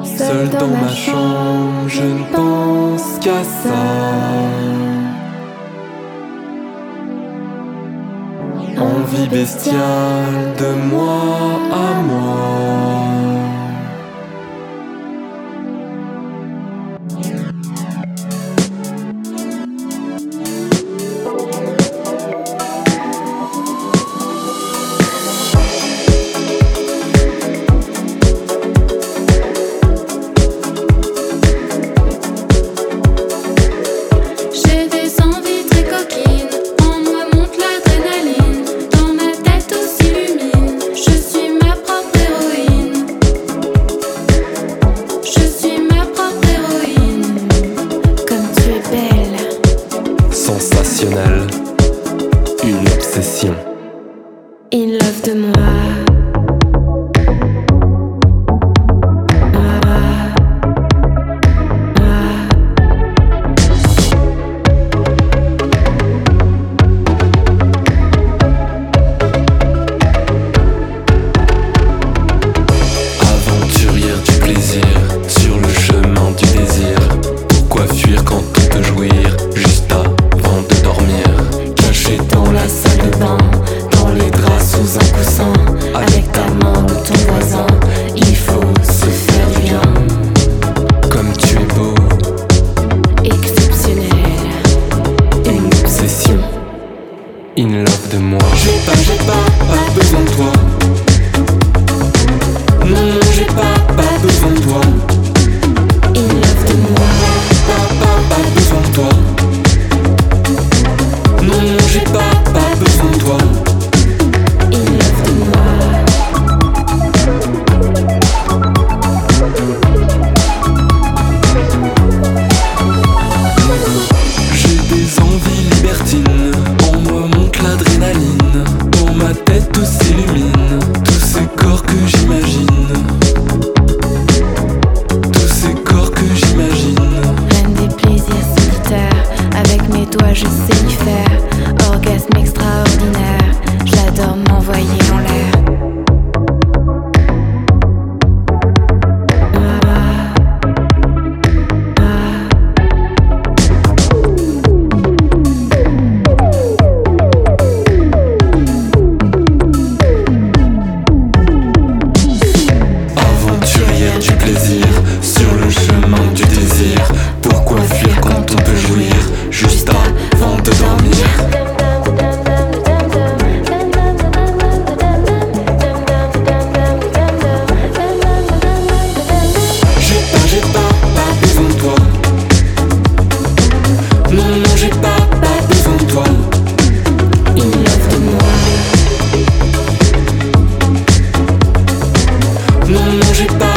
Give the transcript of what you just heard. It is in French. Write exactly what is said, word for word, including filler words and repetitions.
Seul dans ma chambre, je ne pense qu'à ça. Envie bestiale de moi à moi. Sensationnel, une obsession. In love de moi. Aventurière du plaisir, sur le chemin du désir. Pourquoi fuir quand on peut jouir, juste avant de dormir? Caché dans la salle de bain, dans les draps sous un coussin, avec ta main ou ton voisin, il faut se faire du bien. Comme tu es beau, Exceptionnel. une obsession. In love de moi. J'ai pas, j'ai pas, pas besoin de toi. Non, non, j'ai pas, pas besoin de toi. In love de moi. Pas, pas, pas besoin de toi. Non, non, j'ai pas, pas besoin de toi. In love de moi. J'ai des envies libertines, en moi monte l'adrénaline, dans ma tête tout s'illumine, tous ces corps que j'imagine, tous ces corps que j'imagine. Reine des plaisirs solitaires, avec mes doigts je sais y faire. Orgasme extraordinaire, j'adore m'envoyer en l'air. Aventurière du plaisir, sur le chemin du désir. Pourquoi fuir quand on peut jouir, juste avant de dormir? J'ai pas, j'ai pas, pas besoin de toi. Non, non, j'ai pas, pas besoin de toi. In love de moi. Non, non, j'ai pas